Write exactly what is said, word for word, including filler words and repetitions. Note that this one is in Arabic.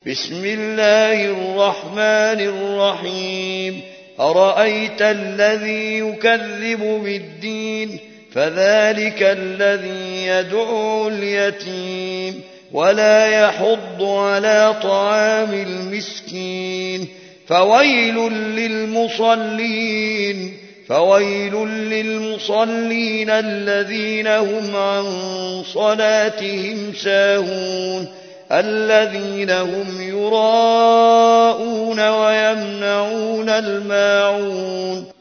بسم الله الرحمن الرحيم أرأيت الذي يكذب بالدين فذلك الذي يدعو اليتيم ولا يحض على طعام المسكين فويل للمصلين فويل للمصلين الذين هم عن صلاتهم ساهون الذين هم يراءون ويمنعون الماعون